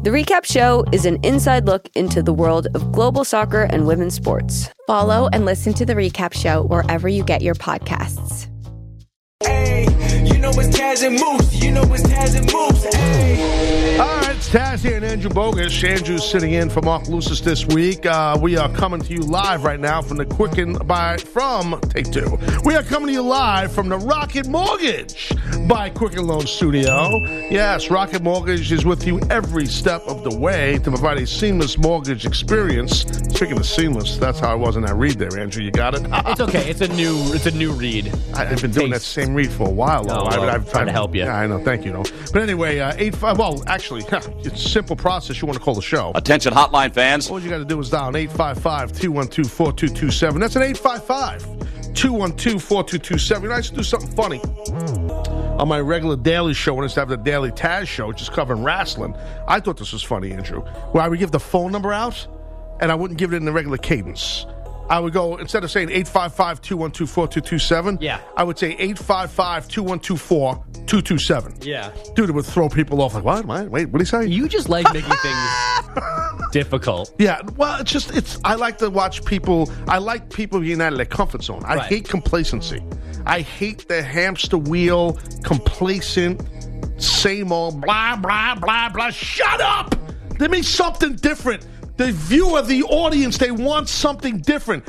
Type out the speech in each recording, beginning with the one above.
The Recap Show is an inside look into the world of global soccer and women's sports. Follow and listen to The Recap Show wherever you get your podcasts. Hey, you know it's Taz and Moose. You know it's Taz and Moose. Hey. All right, it's Taz here and Andrew Bogus. Andrew's sitting in for Mark Lucis this week. We are coming to you live right now from the from Take Two. We are coming to you live from the Rocket Mortgage by Quicken Loan Studio. Yes, Rocket Mortgage is with you every step of the way to provide a seamless mortgage experience. Speaking of seamless, that's how I was in that read there, Andrew. You got it? It's okay. It's a new read. I've been doing that same read for a while, though. I'm trying to help you. Yeah, I know. Thank you, though. But anyway, 85. Well, actually, it's a simple process. You want to call the show. Attention, hotline fans. All you got to do is dial 855-212-4227. That's an 855-212-4227. I used to do something funny on my regular daily show when I used to have the Daily Taz show, which is covering wrestling. I thought this was funny, Andrew, where I would give the phone number out, and I wouldn't give it in the regular cadence. I would go, instead of saying 855-212-4227, yeah, I would say 855-212-4227. Yeah. Dude, it would throw people off. Like, what? Wait, what did he say? You just like making things difficult. Yeah, well, I like to watch people. I like people being out of their comfort zone. I hate complacency. I hate the hamster wheel, complacent, same old, blah, blah, blah, blah. Shut up! Give me something different. The viewer, the audience, they want something different.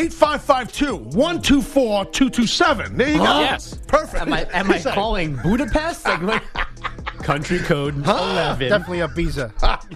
855-212-4227. There you go. Yes. Perfect. Am I calling Budapest? Like, country code 11. Definitely a Ibiza.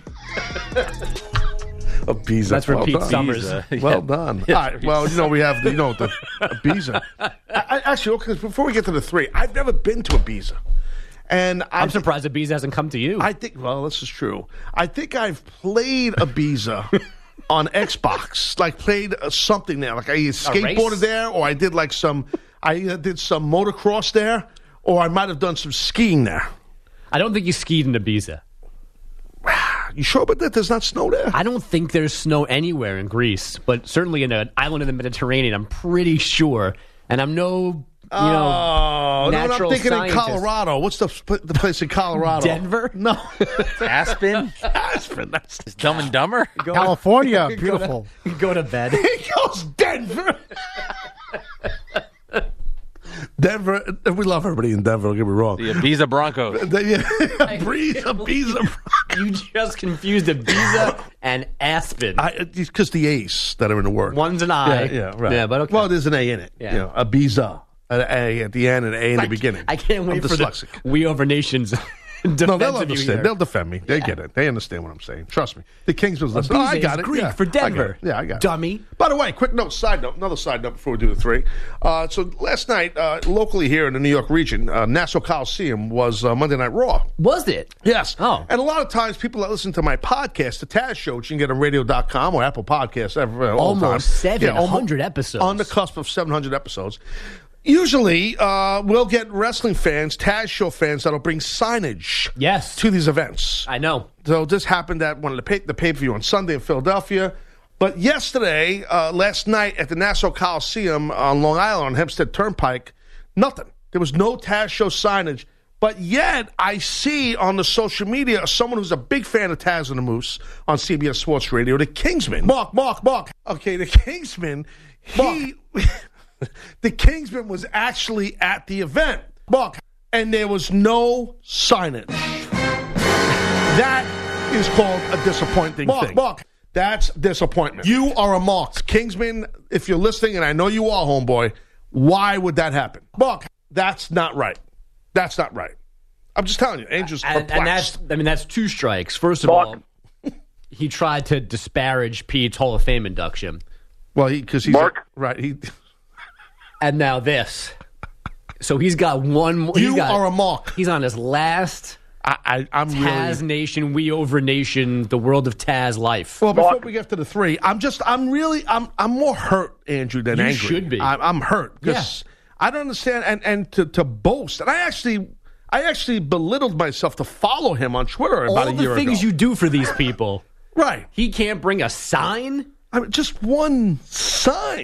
Ibiza. That's for well Pete done. Summers. Well done. All right. Well, we have the Ibiza. Actually, okay, before we get to the three, I've never been to Ibiza. And I'm surprised Ibiza hasn't come to you. I think, well, this is true. I think I've played Ibiza on Xbox, like played something there. Like I skateboarded there, or I did some motocross there, or I might have done some skiing there. I don't think you skied in Ibiza. You sure about that? There's not snow there? I don't think there's snow anywhere in Greece, but certainly in an island in the Mediterranean, I'm pretty sure. And I'm no... I'm thinking scientist. in Colorado. What's the place in Colorado? Denver? No. Aspen? Aspen. That's Dumb and Dumber? California. Beautiful. Go to bed. He goes Denver. Denver. We love everybody in Denver. Don't get me wrong. The Ibiza Broncos. Ibiza Broncos. You just confused Ibiza and Aspen. Because the A's that are in the word. One's an I. Yeah, right. Yeah, but okay. Well, there's an A in it. Yeah. Ibiza. An A at the end and an A in the beginning. I can't wait for the We Over Nations. No, they'll understand. They'll defend me. They get it. They understand what I'm saying. Trust me. The Kingsman's listening. I got it. Greek for Denver. I got it. Dummy. By the way, quick note, another side note before we do the three. So last night, locally here in the New York region, Nassau Coliseum was Monday Night Raw. Was it? Yes. Oh. And a lot of times people that listen to my podcast, the Taz Show, which you can get on radio.com or Apple Podcasts all the time. Almost 700 episodes. On the cusp of 700 episodes. Usually, we'll get wrestling fans, Taz Show fans, that'll bring signage to these events. I know. So this happened at one of the pay-per-view on Sunday in Philadelphia. But yesterday, last night at the Nassau Coliseum on Long Island on Hempstead Turnpike, nothing. There was no Taz Show signage. But yet, I see on the social media someone who's a big fan of Taz and the Moose on CBS Sports Radio, the Kingsman. Mark. Okay, the Kingsman, the Kingsman was actually at the event. And there was no signage. That is called a disappointing thing. That's disappointment. You are a Mark. Kingsman, if you're listening, and I know you are, homeboy, why would that happen? That's not right. That's not right. I'm just telling you, Angel's perplexed. And that's two strikes. First of all, he tried to disparage Pete's Hall of Fame induction. Well, because he's right. And now this. So he's got one more. You are a Mark. He's on his last I'm Taz really... Nation, We Over Nation, the world of Taz life. Well, before we get to the three, I'm more hurt, Andrew, than angry. You should be. I'm hurt because I don't understand. And to boast, and I actually belittled myself to follow him on Twitter about a year ago. All the things you do for these people. Right. He can't bring a sign? I mean, just one sign.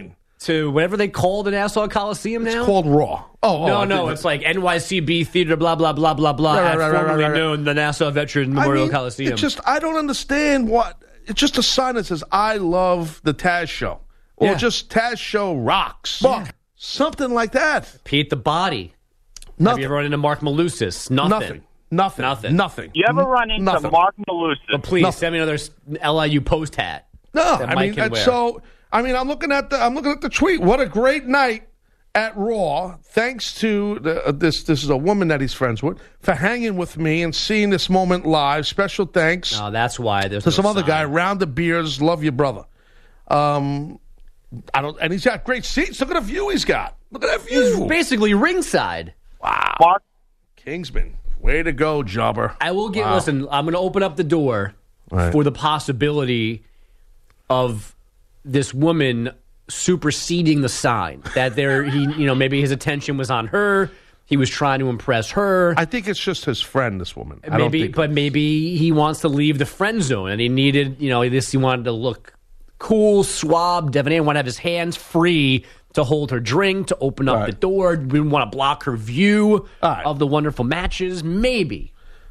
to whatever they call the Nassau Coliseum now. It's called Raw. No, it's like NYCB Theater, blah, blah, blah, blah, blah, formerly known the Nassau Veterans Memorial Coliseum. It's just, I don't understand what, it's just a sign that says, I love the Taz Show. Or just Taz Show rocks. Yeah. Something like that. Pete the Body. Nothing. Have you ever run into Mark Malusis? Nothing. You ever run into Mark Malusis? But please send me another LIU post hat. No, that I Mike mean, can wear. so I'm looking at the tweet. What a great night at Raw! Thanks to this is a woman that he's friends with for hanging with me and seeing this moment live. Special thanks. No, that's why there's to some other sign. guy. Round the beers, love your brother. And he's got great seats. Look at the view he's got. Look at that view. He's basically ringside. Wow, Mark Kingsman, way to go, jobber. I will get. Listen, I'm going to open up the door for the possibility of this woman superseding the sign that maybe his attention was on her. He was trying to impress her. I think it's just his friend, this woman. Maybe he wants to leave the friend zone, and he needed, he wanted to look cool, suave, debonair, want to have his hands free to hold her drink, to open up the door. We didn't want to block her view of the wonderful matches. Maybe.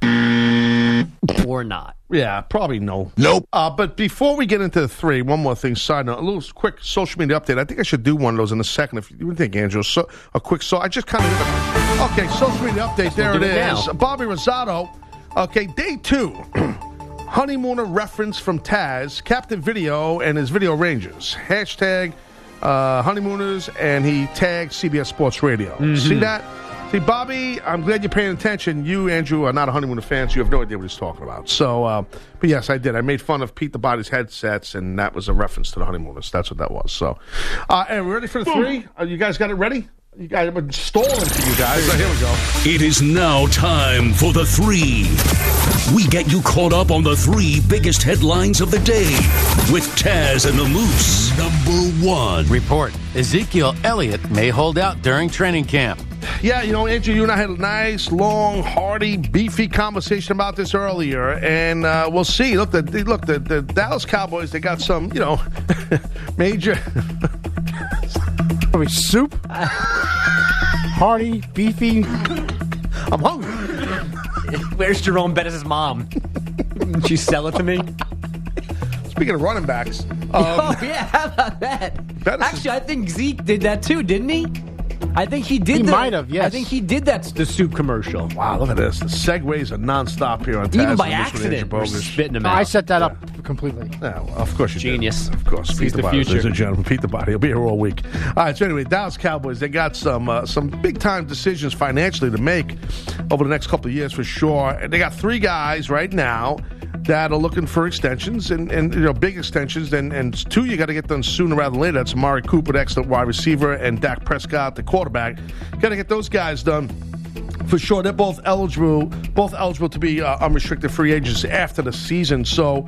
Or not. Yeah, probably no. Nope. But before we get into the three, one more thing, side note, a little quick social media update. I think I should do one of those in a second. If you think, Andrew, I just kind of okay, social media update. There it is. Bobby Rosato. Okay, day 2. Honeymooner reference from Taz, Captain Video, and his Video Rangers. Hashtag honeymooners, and he tagged CBS Sports Radio. Mm-hmm. See that? See, Bobby, I'm glad you're paying attention. You, Andrew, are not a Honeymooner fan, so you have no idea what he's talking about. So, but yes, I did. I made fun of Pete the Body's headsets, and that was a reference to the Honeymooners. That's what that was. So, and we're ready for the three? You guys got it ready? You guys have been stalling for you guys. So here we go. It is now time for the three. We get you caught up on the 3 biggest headlines of the day with Taz and the Moose. Number 1. Report. Ezekiel Elliott may hold out during training camp. Yeah, Andrew, you and I had a nice, long, hearty, beefy conversation about this earlier, and we'll see. Look, the Dallas Cowboys, they got some, major... Soup? Hearty, beefy. I'm hungry. Where's Jerome Bettis' mom? She sell it to me? Speaking of running backs. How about that? Actually, I think Zeke did that too, didn't he? I think he did. He might have, yes. I think he did that, the soup commercial. Wow, look at this. The segues are nonstop here on Taz. Even by accident, we're spitting him out. I set that up completely. Yeah, well, of course you Genius. did. Of course. He's Pete the the Body, future. ladies and gentlemen. Pete the Body. He'll be here all week. All right, so anyway, Dallas Cowboys, they got some big-time decisions financially to make over the next couple of years for sure. And they got 3 guys right now that are looking for extensions and big extensions, and 2 you got to get done sooner rather than later. That's Amari Cooper, the excellent wide receiver, and Dak Prescott, the quarterback. Got to get those guys done for sure. They're both eligible to be unrestricted free agents after the season. So,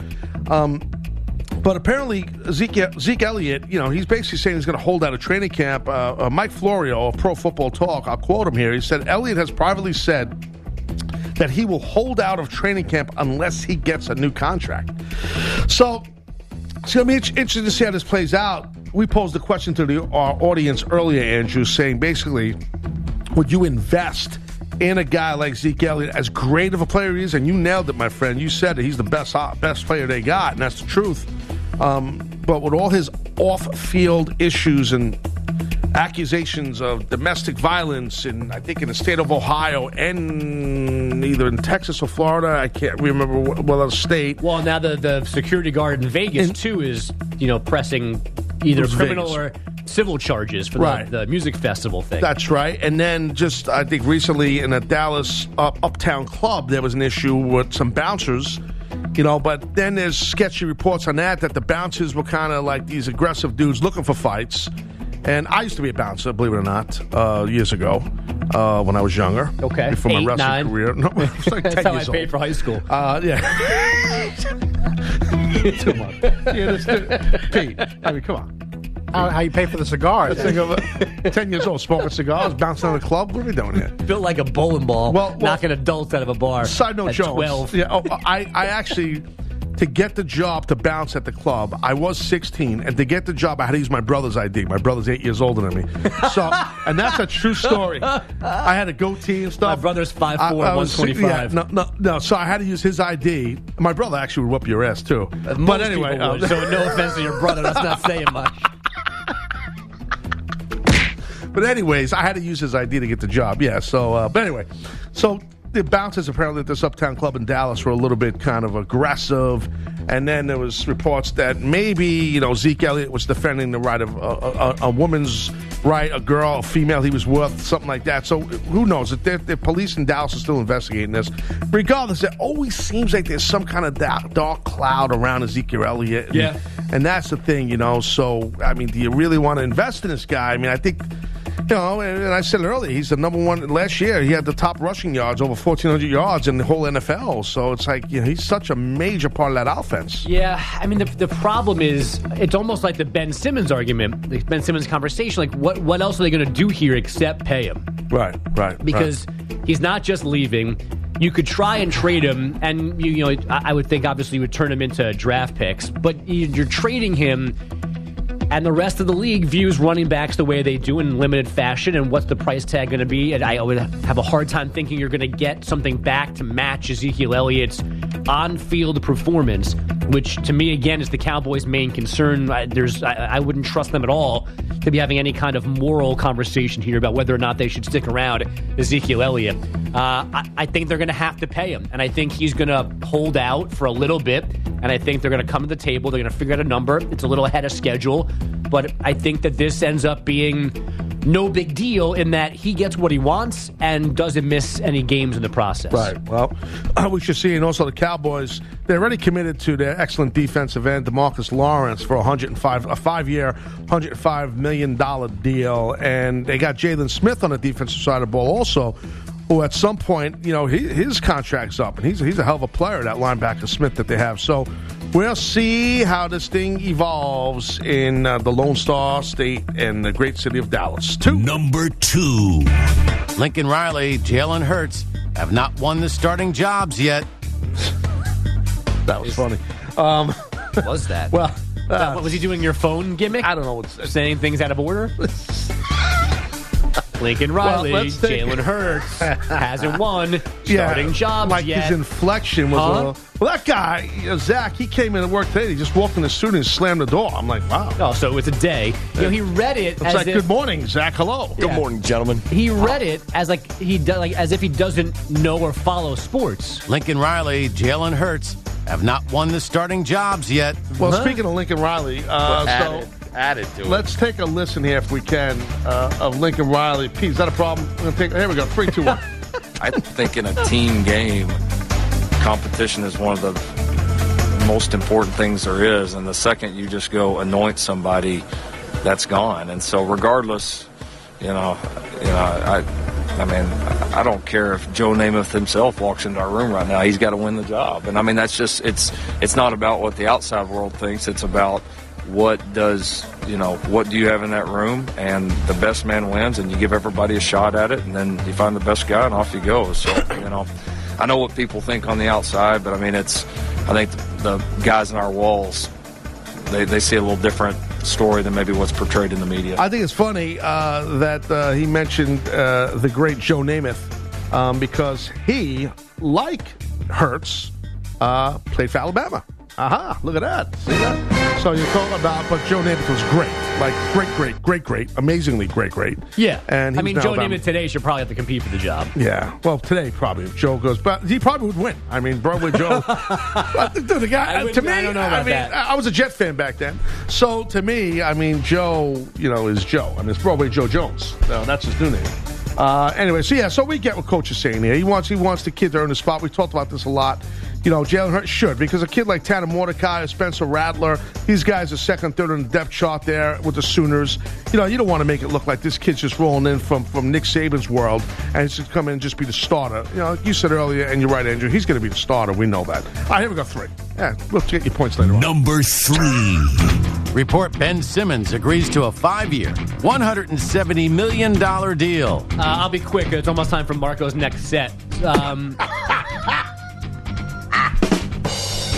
but apparently Zeke Elliott, he's basically saying he's going to hold out a training camp. Mike Florio of Pro Football Talk, I'll quote him here. He said Elliott has privately said that he will hold out of training camp unless he gets a new contract. So it's going to be interesting to see how this plays out. We posed a question to our audience earlier, Andrew, saying basically, would you invest in a guy like Zeke Elliott, as great of a player he is? And you nailed it, my friend. You said that he's the best player they got, and that's the truth. But with all his off-field issues and accusations of domestic violence in, I think, in the state of Ohio and either in Texas or Florida, I can't remember what other state. Well, now the security guard in Vegas, too, is, pressing either criminal or civil charges for the music festival thing. That's right. And then just, I think, recently in a Dallas uptown club, there was an issue with some bouncers. But then there's sketchy reports on that the bouncers were kind of like these aggressive dudes looking for fights. And I used to be a bouncer, believe it or not, years ago when I was younger. Okay. Before my 8, wrestling 9. career. No, it was like 10 That's how years I paid old. for high school. Yeah. Too much. Pete, I mean, come on. How you pay for the cigars? Think of 10 years old, smoking cigars, bouncing on a club. What are we doing here? Built like a bowling ball, knocking adults out of a bar. Side note, at Jones. 12. Yeah, I actually to get the job to bounce at the club, I was 16, and to get the job, I had to use my brother's ID. My brother's 8 years older than me. So, and that's a true story. I had a goatee and stuff. My brother's 5'4", 125. Yeah, no. So I had to use his ID. My brother actually would whoop your ass, too. But anyway. So no offense to your brother. That's not saying much. But anyways, I had to use his ID to get the job. Yeah, so, but anyway. So the bouncers apparently at this Uptown club in Dallas were a little bit kind of aggressive. And then there was reports that maybe, Zeke Elliott was defending the right of a woman's right, a girl, a female he was with, something like that. So who knows? The police in Dallas are still investigating this. Regardless, it always seems like there's some kind of dark cloud around Ezekiel Elliott. Yeah. And that's the thing, So, I mean, do you really want to invest in this guy? I mean, I think... and I said it earlier, he's the number one. Last year, he had the top rushing yards, over 1,400 yards in the whole NFL. So it's like, he's such a major part of that offense. Yeah, I mean, the problem is, it's almost like the Ben Simmons argument, the Ben Simmons conversation. Like, what else are they going to do here except pay him? Right. Because he's not just leaving. You could try and trade him, and I would think obviously you would turn him into draft picks, but you're trading him. And the rest of the league views running backs the way they do in limited fashion, and what's the price tag going to be? And I would have a hard time thinking you're going to get something back to match Ezekiel Elliott's on-field performance, which to me, again, is the Cowboys' main concern. I wouldn't trust them at all to be having any kind of moral conversation here about whether or not they should stick around Ezekiel Elliott. I think they're going to have to pay him, and I think he's going to hold out for a little bit, and I think they're going to come to the table. They're going to figure out a number. It's a little ahead of schedule, but I think that this ends up being no big deal in that he gets what he wants and doesn't miss any games in the process. Right. Well, we should see, and also the Cowboys, they're already committed to their excellent defensive end, DeMarcus Lawrence, for a 5-year, $105 million deal, and they got Jalen Smith on the defensive side of the ball also, who at some point, his contract's up, and he's a hell of a player, that linebacker Smith that they have. So we'll see how this thing evolves in the Lone Star State and the great city of Dallas. Number 2. Lincoln Riley, Jalen Hurts have not won the starting jobs yet. That was funny. What was that? Well, what was he doing? Your phone gimmick? I don't know what's saying things out of order. Lincoln Riley, Jalen Hurts hasn't won starting jobs like yet. His inflection was a little... Well, that guy, Zach, he came in to work today. He just walked in the studio and slammed the door. I'm like, wow. Oh, so it was a day. He read it as like, good morning, Zach. Hello. Good morning, gentlemen. He read it as as if he doesn't know or follow sports. Lincoln Riley, Jalen Hurts have not won the starting jobs yet. Well, speaking of Lincoln Riley, added to it. Let's take a listen here, if we can, of Lincoln Riley. Pete, is that a problem? Here we go. 3, 2, 1. I think in a team game, competition is one of the most important things there is. And the second you just go anoint somebody, that's gone. And so regardless, I don't care if Joe Namath himself walks into our room right now. He's got to win the job. And I mean, that's just, it's not about what the outside world thinks. It's about what do you have in that room, and the best man wins, and you give everybody a shot at it, and then you find the best guy, and off you go. So, I know what people think on the outside, but I mean, I think the guys in our walls, they see a little different story than maybe what's portrayed in the media. I think it's funny that he mentioned the great Joe Namath because he, like Hurts, played for Alabama. Aha, look at that. See that? So you're talking about, but Joe Namath was great. Like, great. Amazingly great. Yeah. And Joe Namath today should probably have to compete for the job. Yeah. Well, today probably, if Joe goes, but he probably would win. I mean, Broadway Joe. The guy, to me, I don't know about that. I was a Jet fan back then. So to me, I mean, Joe, is Joe. I mean, it's Broadway Joe Jones. That's his new name. Anyway, so we get what Coach is saying here. He wants the kid to earn a spot. We talked about this a lot. Jalen Hurts should, because a kid like Tanner Mordecai or Spencer Rattler, these guys are second, third on the depth chart there with the Sooners. You don't want to make it look like this kid's just rolling in from Nick Saban's world and he's just come in and just be the starter. Like you said earlier, and you're right, Andrew, he's going to be the starter. We know that. All right, here we go, 3. Yeah, we'll get your points later on. Number 3. Report Ben Simmons agrees to a 5-year, $170 million deal. I'll be quick. It's almost time for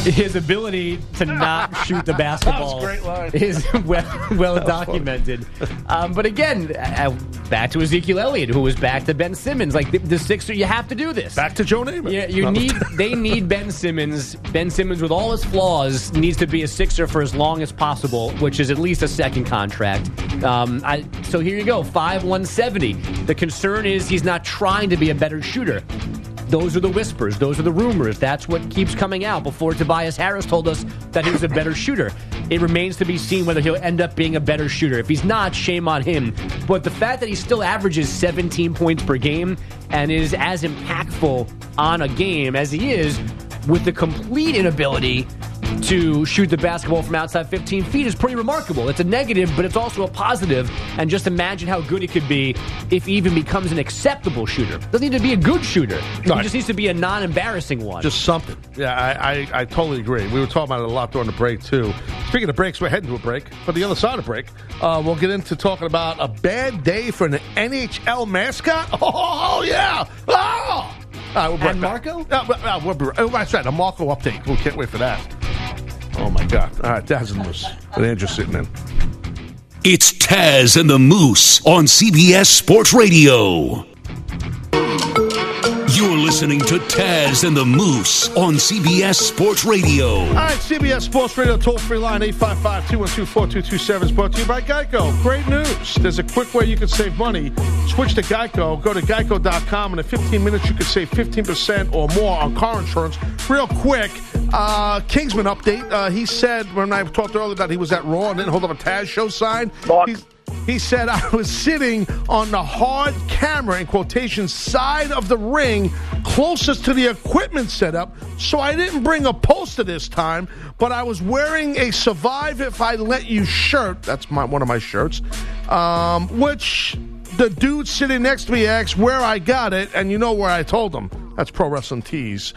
his ability to not shoot the basketball is well documented. But again, back to Ezekiel Elliott, who was back to Ben Simmons. Like the Sixers, you have to do this. Back to Joe Namath. Yeah, they need Ben Simmons. Ben Simmons, with all his flaws, needs to be a Sixer for as long as possible, which is at least a second contract. So here you go, 5-170. The concern is he's not trying to be a better shooter. Those are the whispers. Those are the rumors. That's what keeps coming out. Before Tobias Harris told us that he was a better shooter. It remains to be seen whether he'll end up being a better shooter. If he's not, shame on him. But the fact that he still averages 17 points per game and is as impactful on a game as he is with the complete inability to shoot the basketball from outside 15 feet is pretty remarkable. It's a negative, but it's also a positive. And just imagine how good he could be if he even becomes an acceptable shooter. Doesn't need to be a good shooter. He just needs to be a non-embarrassing one. Just something. Yeah, I totally agree. We were talking about it a lot during the break, too. Speaking of breaks, we're heading to a break. But the other side of the break, we'll get into talking about a bad day for an NHL mascot. Oh, yeah. Oh! We'll and Marco? That's right, a Marco update. We can't wait for that. Oh, my God. All right, Taz and the Moose. With Andrew sitting in. It's Taz and the Moose on CBS Sports Radio. You're listening to Taz and the Moose on CBS Sports Radio. All right, CBS Sports Radio, toll-free line, 855-212-4227 is brought to you by Geico. Great news. There's a quick way you can save money. Switch to Geico. Go to geico.com, and in 15 minutes, you can save 15% or more on car insurance. Real quick, Kingsman update. He said, when I talked earlier that he was at Raw and didn't hold up a Taz show sign, he said, I was sitting on the hard camera, in quotation, side of the ring, closest to the equipment setup, so I didn't bring a poster this time, but I was wearing a Survive If I Let You shirt. That's one of my shirts, which the dude sitting next to me asked where I got it, and you know where I told him. That's Pro Wrestling Tees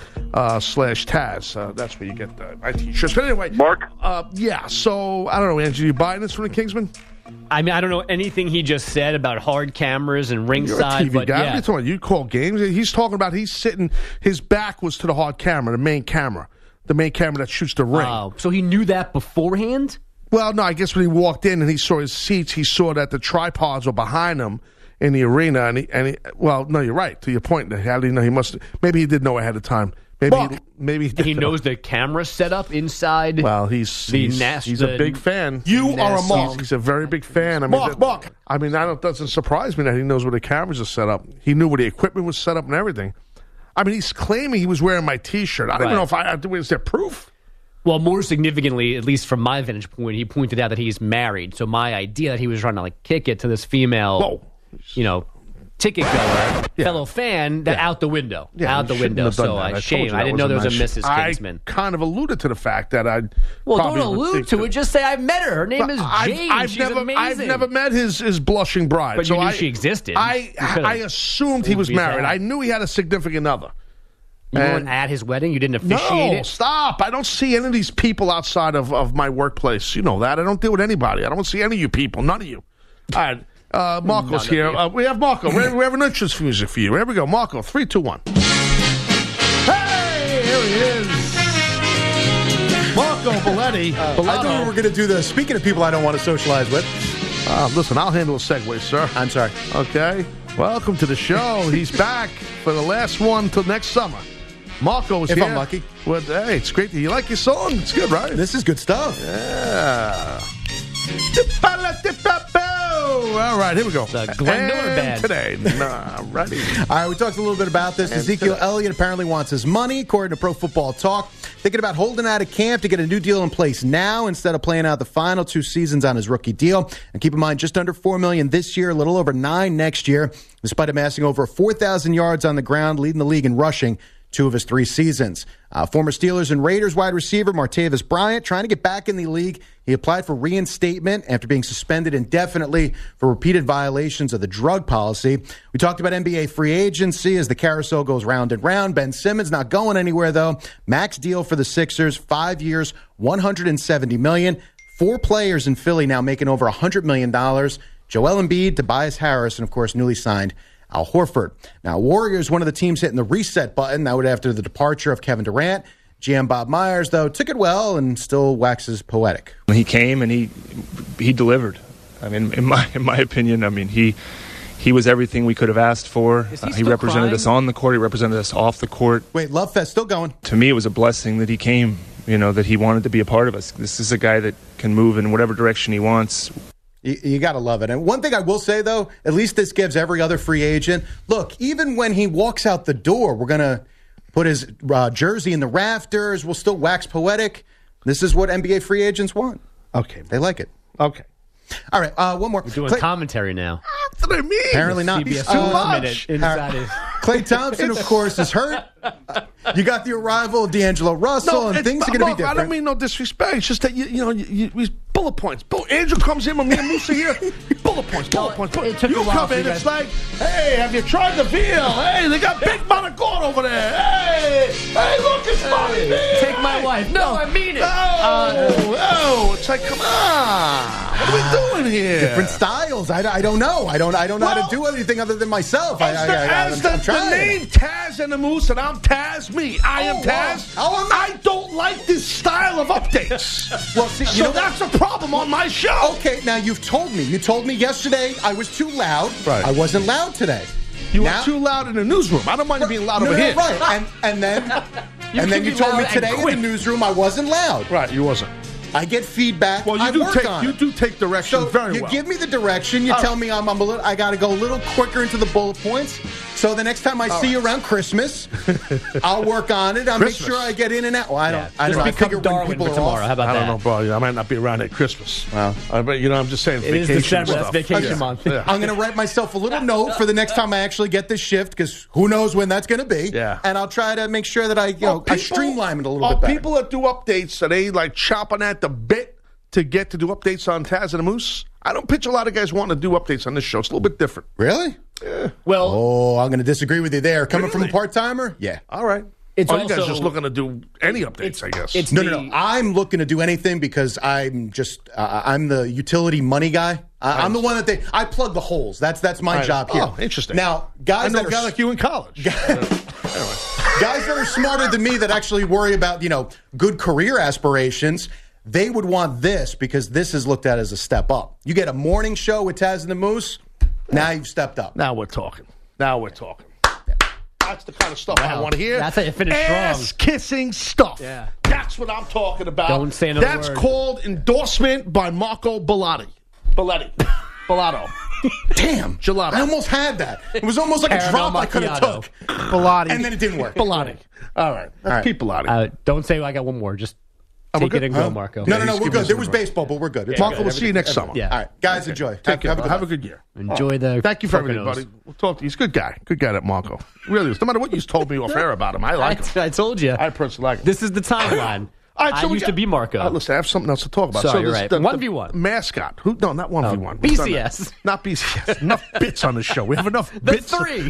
/Taz. That's where you get my T-shirts. But anyway, Mark? Yeah, so, I don't know, Andrew, you buying this from the Kingsman? I mean, I don't know anything he just said about hard cameras and ringside. You're a TV but guy. yeah. You're talking, you call games. He's talking about he's sitting, his back was to the hard camera, the main camera that shoots the ring. Oh, so he knew that beforehand? Well, no, I guess when he walked in and he saw his seats, he saw that the tripods were behind him in the arena. And he well, no, you're right. To your point, how do you know? Maybe he did know ahead of time. Maybe he did he knows the camera setup inside. Well, he's a big fan. You are a Mark. He's a very big fan. I mean, Mark. I mean, it doesn't surprise me that he knows where the cameras are set up. He knew where the equipment was set up and everything. I mean, he's claiming he was wearing my T-shirt. I don't even know if is there proof? Well, more significantly, at least from my vantage point, he pointed out that he's married. So my idea that he was trying to kick it to this female, ticket goer, fellow fan, out the window. Out the window. So shame. I didn't know there was a Mrs. Kingsman. I kind of alluded to the fact that I. Well, don't allude to it. Just say I've met her. Her name is Jane. She's amazing. I've never met his blushing bride. But you knew she existed. I assumed he was married. I knew he had a significant other. You weren't at his wedding? You didn't officiate it? No, stop. I don't see any of these people outside of my workplace. You know that. I don't deal with anybody. I don't see any of you people. None of you. All right. Marco's here. We have Marco. We have an entrance music for you. Here we go. Marco, 3, 2, 1. Hey, here he is. Marco Belletti. I thought we were going to do the speaking of people I don't want to socialize with. Listen, I'll handle a segue, sir. I'm sorry. Okay. Welcome to the show. He's back for the last one till next summer. Marco is here. If I'm lucky. Well, hey, it's great. You like your song? It's good, right? This is good stuff. Yeah. All right, here we go. The Glenn Miller Band. Today. Ready. All right, we talked a little bit about this. Ezekiel Elliott apparently wants his money, according to Pro Football Talk. Thinking about holding out of camp to get a new deal in place now instead of playing out the final 2 seasons on his rookie deal. And keep in mind, just under $4 million this year, a little over $9 million next year, despite amassing over 4,000 yards on the ground, leading the league in rushing 2 of his 3 seasons. Former Steelers and Raiders wide receiver Martavis Bryant trying to get back in the league. He applied for reinstatement after being suspended indefinitely for repeated violations of the drug policy. We talked about NBA free agency as the carousel goes round and round. Ben Simmons not going anywhere, though. Max deal for the Sixers, 5 years, $170 million. 4 players in Philly now making over $100 million. Joel Embiid, Tobias Harris, and, of course, newly signed Al Horford. Now, Warriors, one of the teams hitting the reset button. That would after the departure of Kevin Durant. GM Bob Myers, though, took it well and still waxes poetic. He came and he delivered. I mean, in my opinion, I mean, he was everything we could have asked for. He represented us on the court. He represented us off the court. Wait, Love Fest still going. To me, it was a blessing that he came, that he wanted to be a part of us. This is a guy that can move in whatever direction he wants. You got to love it. And one thing I will say, though, at least this gives every other free agent, look, even when he walks out the door, we're going to put his jersey in the rafters. We'll still wax poetic. This is what NBA free agents want. Okay. They like it. Okay. All right, one more. We're doing commentary now. That's what I mean. Apparently not. CBS Too much. Klay Thompson, of course, is hurt. You got the arrival of D'Angelo Russell, and things are going to be different. I don't mean no disrespect. It's just that, you bullet points. Andrew comes in with me and Musa here. Bullet points. You come in, it's like, hey, have you tried the veal? Hey, they got Big Monaco over there. Hey, look, it's Bobby Bean. Take my wife. No, I mean it. It's like, come on. What are we doing here? Different styles. I don't know. I don't know how to do anything other than myself. As the name Taz and the Moose, and I'm Taz, I am Taz. I don't like this style of updates. Well, see, so that's a problem on my show. Okay, now you've told me. You told me yesterday I was too loud. Right. I wasn't loud today. You were too loud in the newsroom. I don't mind you being loud over here. Right. And then you told me today in the newsroom I wasn't loud. Right, you wasn't. I get feedback. Well, you do take direction very well. You give me the direction. You tell me I got to go a little quicker into the bullet points. So the next time I see you around Christmas, I'll work on it. I'll make sure I get in and out. Well, I don't know. I figure when people are tomorrow. off. How about that? I don't know, bro. I might not be around at Christmas. Wow. But I'm just saying. It is December. That's vacation month. Yeah. I'm going to write myself a little note for the next time I actually get this shift, because who knows when that's going to be. Yeah. And I'll try to make sure that I streamline it a little bit better. People that do updates, are they like chopping at the bit to get to do updates on Taz and the Moose? I don't pitch a lot of guys wanting to do updates on this show. It's a little bit different. Really? Yeah. Well, I'm going to disagree with you there. Coming from a part-timer? Yeah. All right. You guys just looking to do any updates, I guess. No. I'm looking to do anything because I'm just I'm the utility money guy. I'm the one that I plug the holes. That's my job here. Oh, interesting. Now, guys I know a guy like you in college. Anyway. Guys that are smarter than me that actually worry about, good career aspirations, they would want this because this is looked at as a step up. You get a morning show with Taz and the Moose, now you've stepped up. Now we're talking. That's the kind of stuff I want to hear. That's how you finish strong. Ass-kissing stuff. Yeah. That's what I'm talking about. Don't say another That's word. called endorsement by Marco Bellotti. Bellato. Damn. Gelato. I almost had that. It was almost like a drop I could have took. Bellotti. And then it didn't work. Bellotti. All right. That's Pete Bellotti. Don't say I got one more. Just take it and go, Marco. No, we're good. There was baseball, but we're good. Marco, we'll see you next summer. Yeah. All right. Guys, enjoy. Take care. Have a good year. Enjoy the Thank you for Poconos. everybody. We'll talk to you. He's a good guy. Good guy, that Marco. Really is. No matter what you told me off air about him, I like him. I told you. I personally like him. This is the timeline. All right, so I used to be Marco. Listen, I have something else to talk about. Sorry, you're right. 1v1. Mascot. No, not 1v1. BCS. Not BCS. Enough bits on the show. We have enough The bits. three.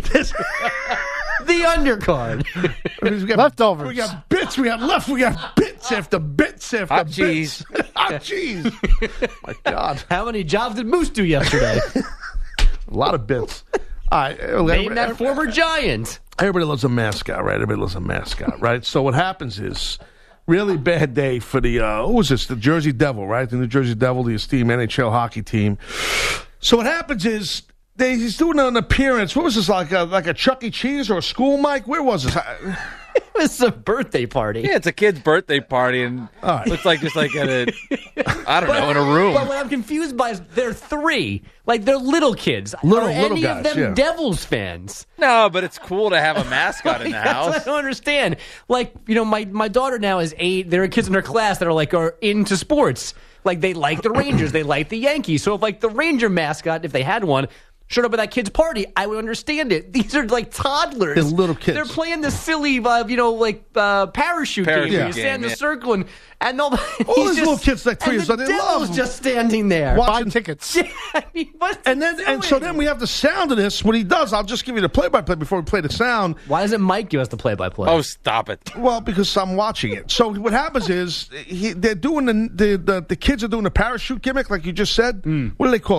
The undercard. Leftovers. We got bits. We got left. We got bits after bits after Hot bits. cheese. Hot cheese. My God. How many jobs did Moose do yesterday? A lot of bits. All right. Name that former Giant. Everybody loves a mascot, right? Everybody loves a mascot, right? So what happens is, really bad day for the, who was this? The Jersey Devil, right? The New Jersey Devil, the esteemed NHL hockey team. So what happens is, he's doing an appearance. What was this, like a Chuck E. Cheese or a school, Mike? Where was this? It was a birthday party. Yeah, it's a kid's birthday party, and looks like just like at a, I don't know, in a room. But what I'm confused by is they're three. Like, they're little kids. Little Are any guys, of them Devils fans? No, but it's cool to have a mascot in the That's house. what I don't understand. Like, my daughter now is 8. There are kids in her class that are into sports. Like, they like the Rangers. They like the Yankees. So if, the Ranger mascot, if they had one, showed up at that kid's party, I would understand it. These are toddlers. They're little kids. They're playing the silly, parachute game. Yeah. You stand in a circle and all these little kids like 3 years old, they love them. just standing there. Watching tickets. Yeah, I mean, what's so then we have the sound of this. What he does, I'll just give you the play-by-play before we play the sound. Why doesn't Mike give us the play-by-play? Oh, stop it. Well, because I'm watching it. So what happens is they're doing the kids are doing the parachute gimmick, like you just said. What do they call this?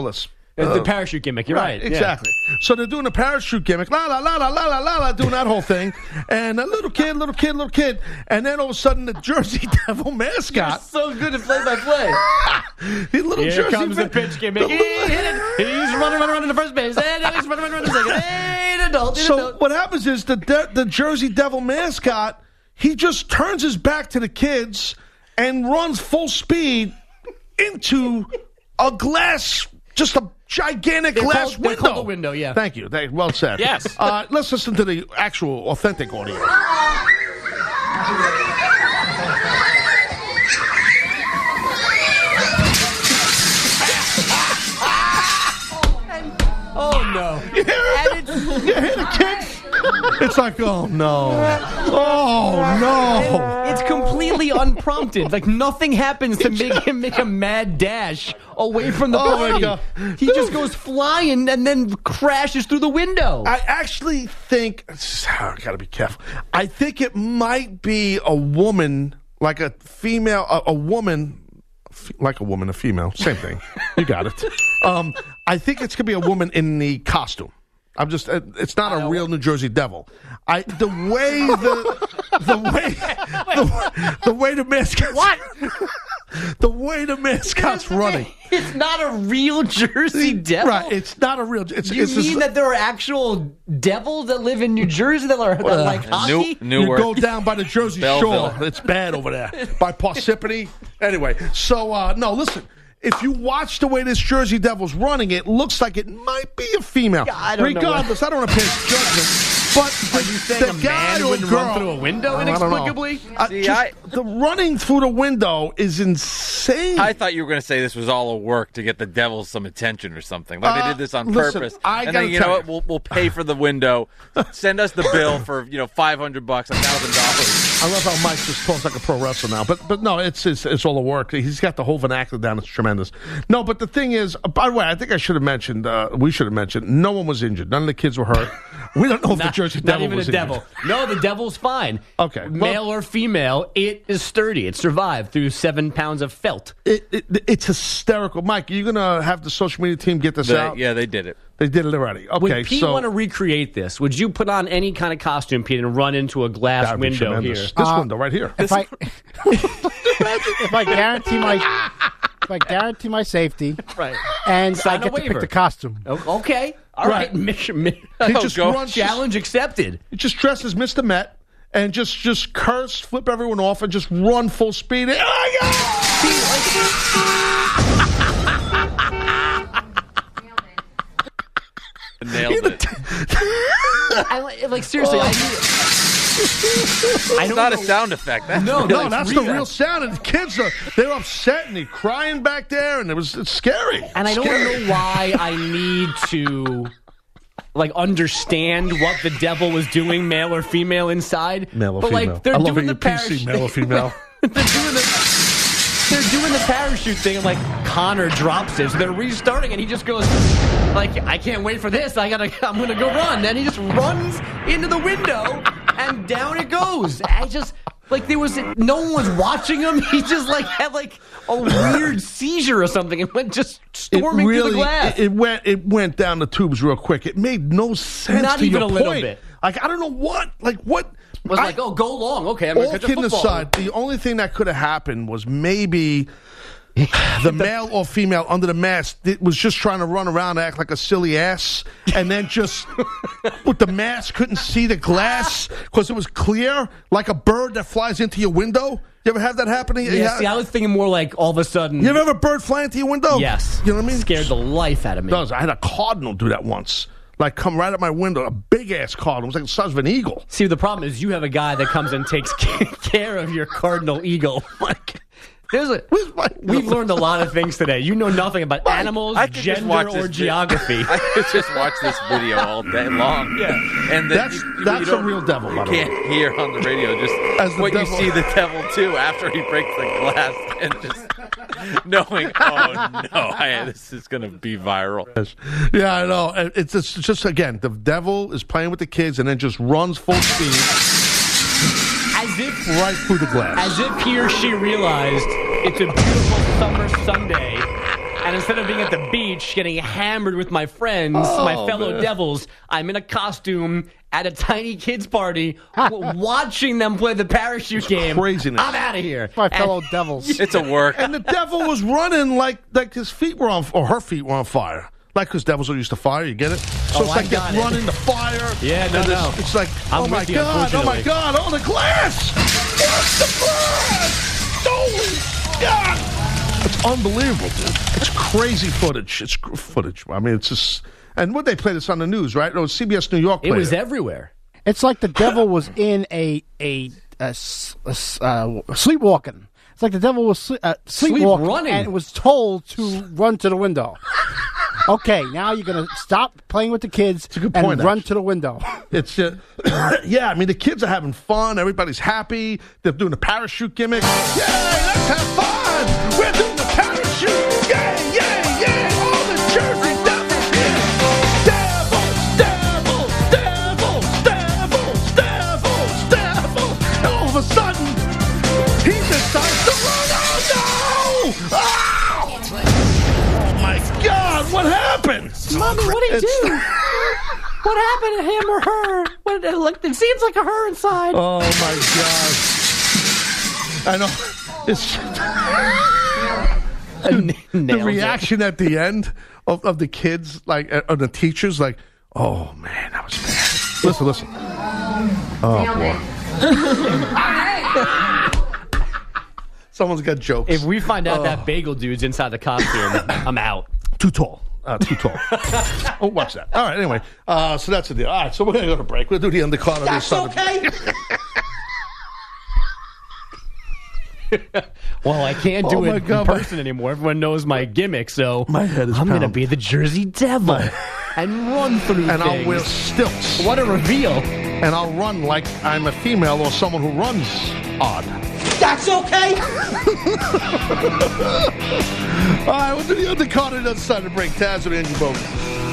It's the parachute gimmick. You're right. Exactly. Yeah. So they're doing the parachute gimmick, la la la la la la la la, doing that whole thing, and a little kid, and then all of a sudden the Jersey Devil mascot. You're so good at play-by-play. The little Here Jersey comes the pitch gimmick. He hit it. He's running to first base. And now he's running to second. Hey, adult. So what happens is the Jersey Devil mascot, he just turns his back to the kids and runs full speed into a glass, just a gigantic glass window. They call the window, yeah. Thank you. Well said. Yes. Let's listen to the actual, authentic audio. Oh, no. You hear the kids? It's like, oh, no. Oh, no. It's completely unprompted. Like, nothing happens to make him make a mad dash away from the party. He just goes flying and then crashes through the window. I actually think, I gotta be careful. I think it might be a woman, like a female, a woman, like a woman, a female, same thing. You got it. I think it's gonna be a woman in the costume. It's not a real New Jersey Devil. The way the mascot's the way the mascot's running. It's not a real Jersey Devil. Right, it's not a real. You mean that there are actual devils that live in New Jersey that are like hockey? You go down by the Jersey Shore. It's bad over there by Parsippany. Anyway, so no, listen. If you watch the way this Jersey Devil's running, it looks like it might be a female. Yeah, I don't know. Regardless, I don't want to pass judgment. But are you saying a man wouldn't run through a window inexplicably? The running through the window is insane. I thought you were going to say this was all a work to get the Devils some attention or something. Like they did this on purpose. And then, you know what? We'll pay for the window. Send us the bill for $500, $1,000. I love how Mike just talks like a pro wrestler now. But no, it's all a work. He's got the whole vernacular down. It's tremendous. No, but the thing is, by the way, I think I should have mentioned, we should have mentioned, no one was injured. None of the kids were hurt. We don't know if the Jersey Devil was injured. Not even a devil. No, the devil's fine. Okay. Male or female, it is sturdy. It survived through 7 pounds of felt. It's hysterical. Mike, are you going to have the social media team get this out? Yeah, they did it. They did it already. Okay, would Pete want to recreate this? Would you put on any kind of costume, Pete, and run into a glass window here? This window right here. If I guarantee my safety, right, and sign I get to pick the costume. Okay, all right. Mission. He just runs, challenge accepted. He just dresses Mr. Met and just curse, flip everyone off, and just run full speed. Oh my God! Nailed it. Seriously, It's not a sound effect. That's that's the real sound. And the kids they're upset and they're crying back there, and it's scary. And I don't know why I need to understand what the devil was doing, male or female, inside. Male or female. They're I love doing it, the parachute. Male or female. They're doing the parachute thing, and Connor drops it. So they're restarting, and he just goes, I can't wait for this. I'm gonna go run. And he just runs into the window, and down it goes. No one was watching him. He just had a weird seizure or something, and went just storming through the glass. It went down the tubes real quick. It made no sense. Not to even your a little point. bit. I don't know what. Go long. Okay, I'm going to catch a football. All kidding aside, the only thing that could have happened was maybe the male or female under the mask was just trying to run around and act like a silly ass, and then just with the mask couldn't see the glass because it was clear, like a bird that flies into your window. You ever have that happening? Yeah, see, I was thinking more like all of a sudden. You ever have a bird fly into your window? Yes. You know what I mean? Scared the life out of me. I had a cardinal do that once. Come right at my window, a big-ass cardinal. It was like the size of an eagle. See, the problem is you have a guy that comes and takes care of your cardinal eagle. We've learned a lot of things today. You know nothing about animals, gender, or geography. I could just watch this video all day long. Yeah, and that's a real devil. You can't hear on the radio just what you see the devil do after he breaks the glass, and just knowing, oh no, this is going to be viral. Yeah, I know. It's just again, the devil is playing with the kids and then just runs full speed. As if right through the glass. As if he or she realized it's a beautiful summer Sunday And instead of being at the beach getting hammered with my friends, my fellow devils, I'm in a costume at a tiny kids party watching them play the parachute game. Craziness. I'm out of here. My fellow devils. It's a work. And the devil was running like his feet were on, or her feet were on fire. Like because devils are used to fire, you get it? So it's like they're running the fire. Yeah, no. It's like, oh my God, oh the glass! What's the glass? Holy God! It's unbelievable, dude. It's crazy footage. It's footage. I mean, it's just... And what they played this on the news, right? It was CBS New York. It was everywhere. It's like the devil was in a sleepwalking. It's like the devil was sleepwalking running and was told to run to the window. Okay, now you're going to stop playing with the kids and run to the window. It's yeah, I mean, the kids are having fun. Everybody's happy. They're doing the parachute gimmick. Yay, let's have fun. We're doing the parachute. Yay, yay, yay. All the Jersey Devils here. Devils. And all of a sudden, he decides to run. Oh, no. Oh, my God. What happened? Mommy, what did he do? What happened to him or her? It seems like a her inside. Oh, my God. I know. It's the reaction at the end of the kids, like, of the teachers, like, oh, man, that was bad. Listen. Oh, boy. Someone's got jokes. If we find out that bagel dude's inside the costume, I'm out. Too tall. Oh, watch that. All right, anyway. So that's the deal. All right, so we're going to go to break. We'll do the undercard on this side. That's okay. Well, I can't do it in person anymore. Everyone knows my gimmick, so my head is I'm going to be the Jersey Devil and run through and things. I'll wear stilts. What a reveal. And I'll run like I'm a female or someone who runs odd. That's okay. All right, we'll do the undercard on the other side of the break. Taz and Andrew Bogut.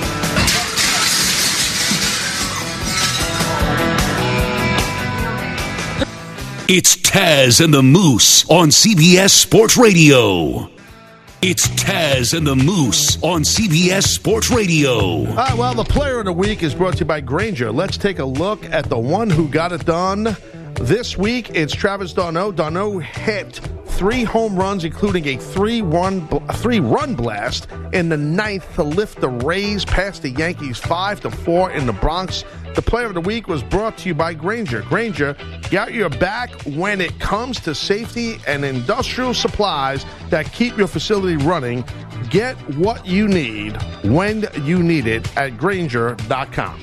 It's Taz and the Moose on CBS Sports Radio. It's Taz and the Moose on CBS Sports Radio. All right, well, the player of the week is brought to you by Grainger. Let's take a look at the one who got it done. This week, it's Travis d'Arnaud. d'Arnaud hit 3 home runs, including a three-run blast in the 9th to lift the Rays past the Yankees 5-4 in the Bronx. The player of the week was brought to you by Grainger. Grainger got your back when it comes to safety and industrial supplies that keep your facility running. Get what you need when you need it at Grainger.com.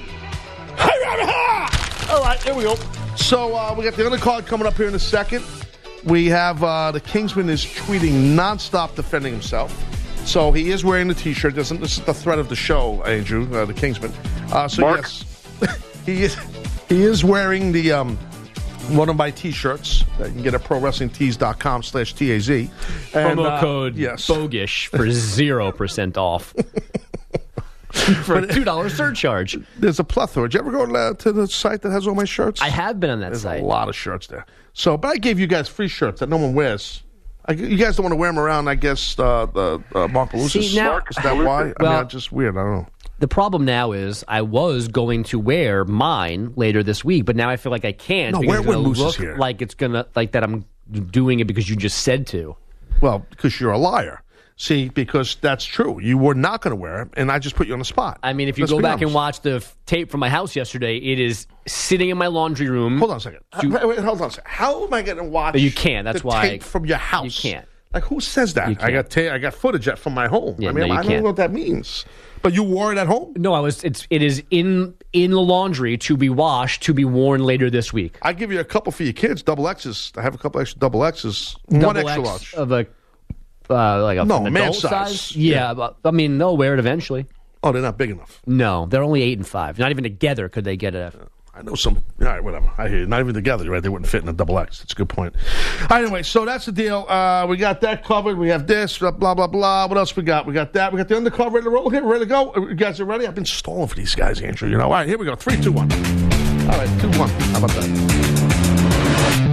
All right, here we go. So we got the undercard coming up here in a second. We have the Kingsman is tweeting nonstop defending himself. So he is wearing the T-shirt. This is the threat of the show, Andrew, the Kingsman. So Mark? Yes, he is wearing the one of my T-shirts that you can get at ProWrestlingTees.com/TAZ. Promo code BOGISH for 0% off. For a $2 surcharge. There's a plethora. Did you ever go to the site that has all my shirts? I have been on that site. There's a lot of shirts there. So, but I gave you guys free shirts that no one wears. You guys don't want to wear them around, I guess, the Mark Malusis. See, now, is that why? Well, I mean, just weird. I don't know. The problem now is I was going to wear mine later this week, but now I feel like I can't. No, because wear it's Moose look is here. like it's gonna like that. I'm doing it because you just said to. Well, because you're a liar. See, because that's true. You were not going to wear it, and I just put you on the spot. I mean, if you Let's go be back honest. and watch the tape from my house yesterday, it is sitting in my laundry room. Hold on a second. Wait, hold on a second. How am I going to watch You can't. That's the why tape from your house? You can't. Like, who says that? You I can't. got footage from my home. Yeah, I mean, no, you I don't know can't. what that means. But you wore it at home? No, it is in the laundry to be washed, to be worn later this week. I give you a couple for your kids, double X's. I have a couple extra double X's. One Double extra X large. of a like a No, an man adult size. Yeah, but, I mean they'll wear it eventually. Oh, they're not big enough. No, they're only 8 and 5. Not even together could they get it. I know some. All right, whatever. I hear you. Not even together, right? They wouldn't fit in a double X. That's a good point. Anyway, so that's the deal. We got that covered. We have this, blah, blah, blah. What else we got? We got that. We got the undercard ready to roll here. Ready to go? You guys are ready? I've been stalling for these guys, Andrew. You know. All right, here we go. 3, 2, 1. All right, 2, 1. How about that?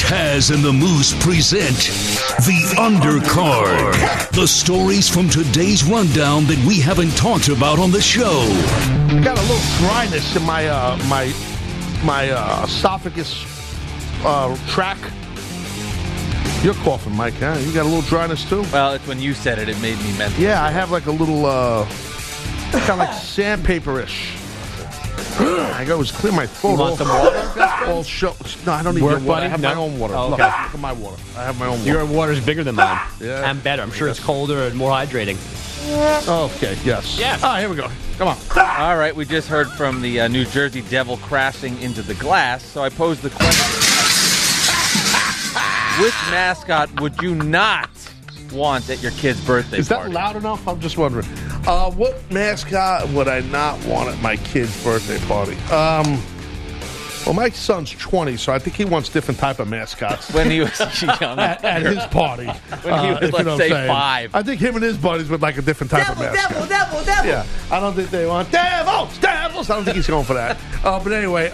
Taz and the Moose present The Undercard. The stories from today's rundown that we haven't talked about on the show. I got a little dryness in my esophagus track. You're coughing, Mike, huh? You got a little dryness, too? Well, it's when you said it, it made me mental. Yeah, I have like a little, kind of like sandpaper-ish. I go clear my throat. You want some water? All no, I don't need your water. I have my own water. Oh, okay. Look at my water. I have my own water. Your water's bigger than mine. Yeah. And better. I'm sure it's colder and more hydrating. Okay, yes. Yes. All right, here we go. Come on. All right, we just heard from the New Jersey Devil crashing into the glass, so I posed the question. Which mascot would you not want at your kid's birthday Is party? that loud enough? I'm just wondering. What mascot would I not want at my kid's birthday party? Well, my son's 20, so I think he wants different type of mascots. When he was young. at his party. When he was, if you know let's say, what I'm saying. 5. I think him and his buddies would like a different type of mascot. Devil. Yeah, I don't think they want devils. I don't think he's going for that. But anyway,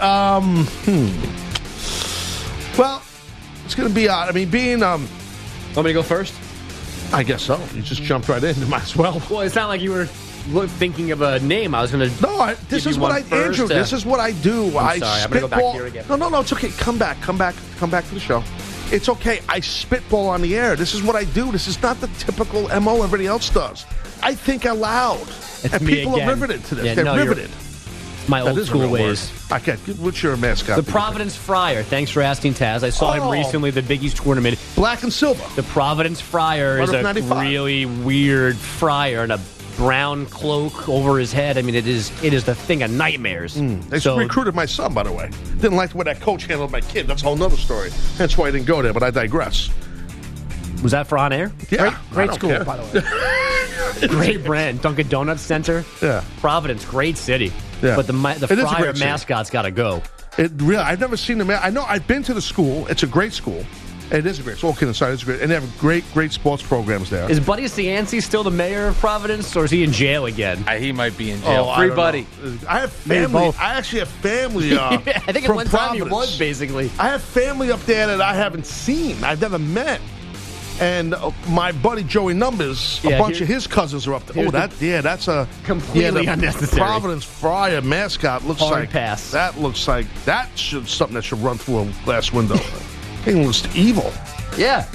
well, it's going to be odd. I mean, being Want me to go first? I guess so. You just jumped right in. You might as well. Well, it's not like you were thinking of a name. I was going to. No, this is what I Andrew. This is what I do. I'm sorry. I'm going to go back here again. No. It's okay. Come back to the show. It's okay. I spitball on the air. This is what I do. This is not the typical MO everybody else does. I think aloud, and people are riveted to this. Yeah, They're riveted. My old school ways. Okay, what's your mascot? The Providence Friar. Thanks for asking, Taz. I saw him recently at the Big East tournament. Black and silver. The Providence Friar is a 95. really weird friar in a brown cloak over his head. I mean, it is the thing of nightmares. They recruited my son, by the way. Didn't like the way that coach handled my kid. That's a whole nother story. That's why I didn't go there, but I digress. Was that for on air? Yeah. Great school, by the way. Great brand. Dunkin' Donuts Center. Yeah. Providence, great city. Yeah. But the Friar mascot's got to go. It really, I've never seen the I know I've been to the school. It's a great school. It is a great school. All kidding aside, it's great. And they have great sports programs there. Is Buddy Cianci still the mayor of Providence, or is he in jail again? He might be in jail. Free Buddy. I have family. I actually have family. I think at one time he was, basically. I have family up there that I haven't seen. I've never met. And my buddy Joey Numbers, a bunch of his cousins are up there. That's a completely unnecessary. Providence Friar mascot looks Hard like pass. That looks like something that should run through a glass window. It looks evil. Yeah.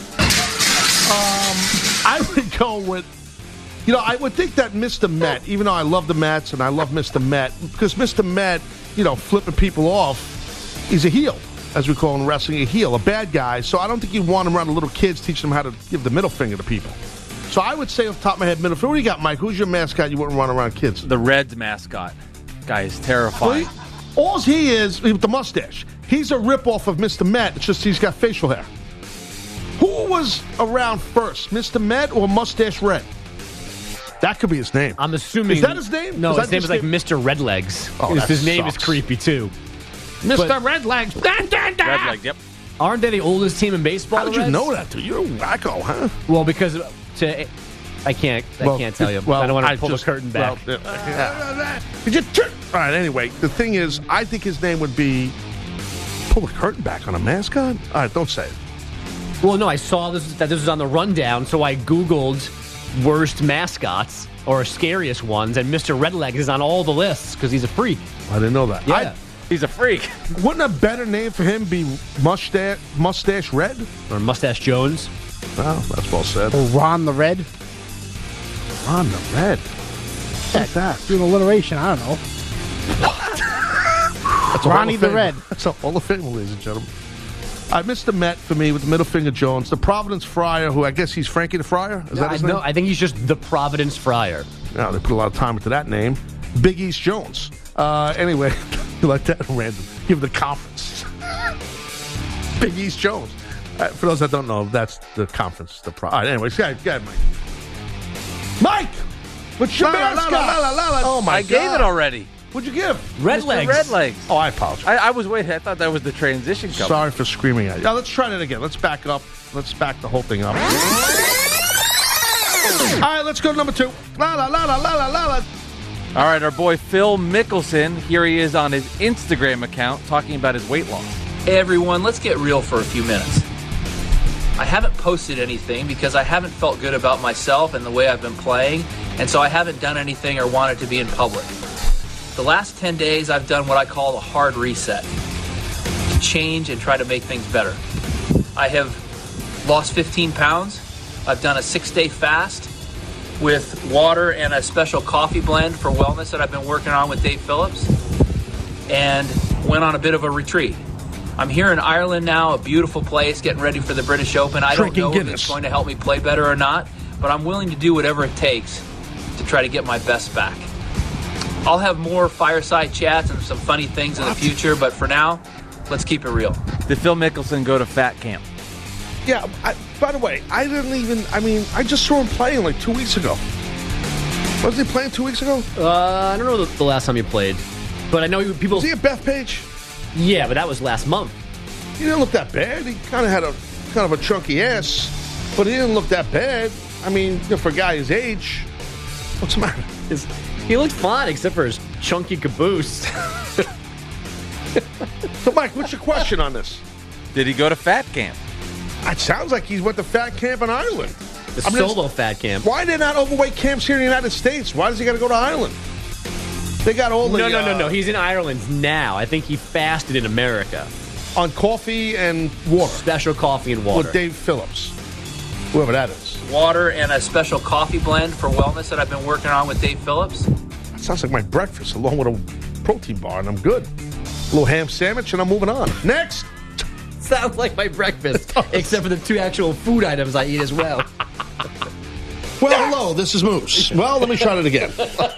I would go with. I would think that Mr. Met, even though I love the Mets and I love Mr. Met, because Mr. Met, flipping people off, he's a heel. As we call in wrestling, a heel, a bad guy. So I don't think you want him around the little kids, teaching them how to give the middle finger to people. So I would say off the top of my head, middle finger. What do you got, Mike? Who's your mascot you wouldn't run around kids? The Reds mascot. Guy is terrifying. All he is with the mustache. He's a ripoff of Mr. Met. It's just he's got facial hair. Who was around first, Mr. Met or Mustache Red? That could be his name. I'm assuming. Is that his name? No, his name is like Mr. Redlegs. Oh, his name is creepy, too. Mr. Redlegs. Redlegs, yep. Aren't they the oldest team in baseball? How did you know that? You're a wacko, huh? Well, because I can't tell you. I don't want to pull the curtain back. All right. Anyway, the thing is, I think his name would be pull the curtain back on a mascot. All right, don't say it. Well, no, I saw that this was on the rundown, so I Googled worst mascots or scariest ones, and Mr. Redlegs is on all the lists because he's a freak. I didn't know that. Yeah. He's a freak. Wouldn't a better name for him be Mustache Red? Or Mustache Jones? Well, that's well said. Or Ron the Red? Ron the Red? What's that? Doing alliteration, I don't know. That's Ronnie the Red. That's all the fame, ladies and gentlemen. Mr. Met for me with the middle finger Jones. The Providence Friar, who I guess he's Frankie the Friar? Is that his name? No, I think he's just the Providence Friar. No, they put a lot of time into that name. Big East Jones. Anyway, you like that? Random. Give the conference. Big East Jones. For those that don't know, that's the conference. All right, anyways, go ahead, Mike. Mike! What's your mascot? Oh, my God. I gave it already. What'd you give? Redlegs. Redlegs. Oh, I apologize. I was waiting. I thought that was the transition coming. Sorry for screaming at you. Now, let's try that again. Let's back up. Let's back the whole thing up. All right, let's go to number 2. La, la, la, la, la, la, la. All right, our boy Phil Mickelson. Here he is on his Instagram account talking about his weight loss. Hey, everyone, let's get real for a few minutes. I haven't posted anything because I haven't felt good about myself and the way I've been playing, and so I haven't done anything or wanted to be in public. The last 10 days, I've done what I call a hard reset, to change and try to make things better. I have lost 15 pounds. I've done a 6-day fast with water and a special coffee blend for wellness that I've been working on with Dave Phillips, and went on a bit of a retreat. I'm here in Ireland now, a beautiful place, getting ready for the British Open. I don't know if it's going to help me play better or not, but I'm willing to do whatever it takes to try to get my best back. I'll have more fireside chats and some funny things in the future, but for now, let's keep it real. Did Phil Mickelson go to fat camp? Yeah, by the way, I just saw him playing like 2 weeks ago. Wasn't he playing 2 weeks ago? I don't know the last time he played, but I know people... Was he at Bethpage? Yeah, but that was last month. He didn't look that bad. He kind of had a chunky ass, but he didn't look that bad. I mean, for a guy his age, what's the matter? He looked fine, except for his chunky caboose. So, Mike, what's your question on this? Did he go to fat camp? It sounds like he went to fat camp in Ireland. Solo fat camp. Why are there not overweight camps here in the United States? Why does he got to go to Ireland? They got all the... No. He's in Ireland now. I think he fasted in America. On coffee and water. Special coffee and water. With Dave Phillips. Whoever that is. Water and a special coffee blend for wellness that I've been working on with Dave Phillips. That sounds like my breakfast, along with a protein bar, and I'm good. A little ham sandwich, and I'm moving on. Next! Sounds like my breakfast, except for the 2 actual food items I eat as well. Well, hello, this is Moose. Well, let me try it again.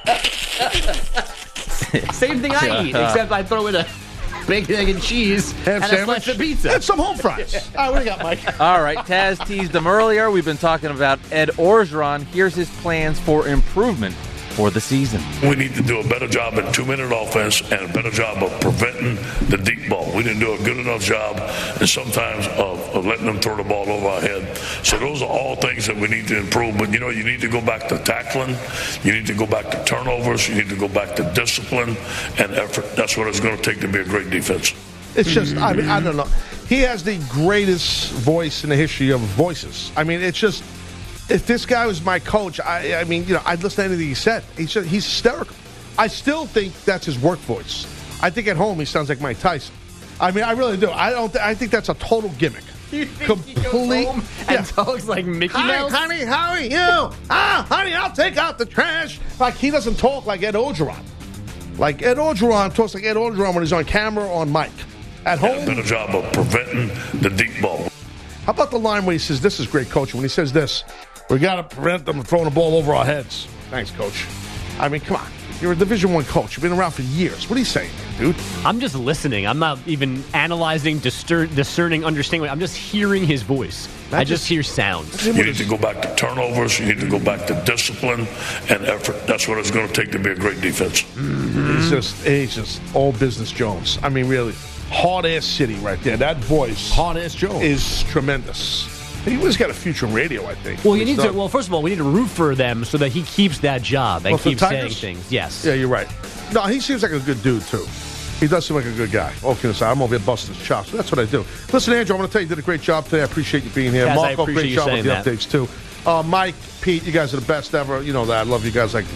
Same thing I eat, except I throw in a bacon, egg, and cheese and a slice of pizza. And some home fries. All right, what do you got, Mike? All right, Taz teased him earlier. We've been talking about Ed Orgeron. Here's his plans for improvement for the season. We need to do a better job in 2-minute offense and a better job of preventing the deep ball. We didn't do a good enough job, and sometimes of letting them throw the ball over our head. So those are all things that we need to improve. But, you need to go back to tackling. You need to go back to turnovers. You need to go back to discipline and effort. That's what it's going to take to be a great defense. It's just, I don't know. He has the greatest voice in the history of voices. I mean, it's just... If this guy was my coach, I'd listen to anything he said. He's hysterical. I still think that's his work voice. I think at home he sounds like Mike Tyson. I mean, I really do. I think that's a total gimmick. You think he goes home and talks like Mickey Mouse? Hi, honey, how are you? Honey, I'll take out the trash. Like, he doesn't talk like Ed Orgeron. Like, Ed Orgeron talks like Ed Orgeron when he's on camera or on mic. At home... And a better job of preventing the deep ball. How about the line where he says, this is great coaching, when he says this... We got to prevent them from throwing the ball over our heads. Thanks, Coach. I mean, come on. You're a Division I coach. You've been around for years. What are you saying, dude? I'm just listening. I'm not even analyzing, discerning, understanding. I'm just hearing his voice. I just hear sounds. You need to go back to turnovers. You need to go back to discipline and effort. That's what it's going to take to be a great defense. Mm-hmm. He's just all business Jones. I mean, really. Hard-ass city right there. That voice. Hard-ass Jones. Is tremendous. He was got a future in radio, I think. Well, first of all, we need to root for them so that he keeps that job and keeps saying things. Yes. Yeah, you're right. No, he seems like a good dude, too. He does seem like a good guy. Okay, so I'm over here busting his chops. So that's what I do. Listen, Andrew, I want to tell you did a great job today. I appreciate you being here. Yes, Marco, great job with the updates, too. Mike, Pete, you guys are the best ever. You know that. I love you guys like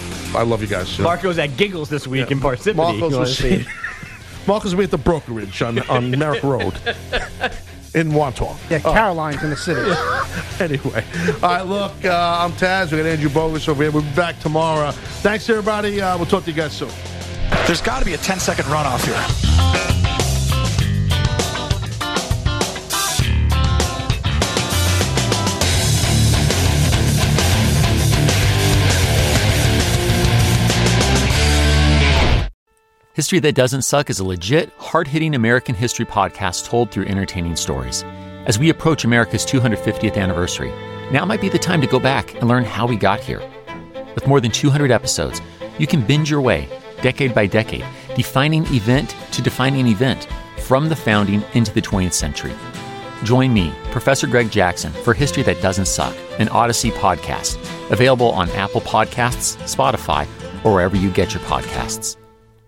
I love you guys. Marco's at Giggles this week in Parsippany. Marco's will be at the brokerage on Merrick Road. In Wantagh. Yeah, Caroline's in the city. Anyway. All right, look, I'm Taz. We got Andrew Bogus over here. We'll be back tomorrow. Thanks, everybody. We'll talk to you guys soon. There's got to be a 10-second runoff here. History That Doesn't Suck is a legit, hard-hitting American history podcast told through entertaining stories. As we approach America's 250th anniversary, now might be the time to go back and learn how we got here. With more than 200 episodes, you can binge your way, decade by decade, defining event to defining event, from the founding into the 20th century. Join me, Professor Greg Jackson, for History That Doesn't Suck, an Odyssey podcast, available on Apple Podcasts, Spotify, or wherever you get your podcasts.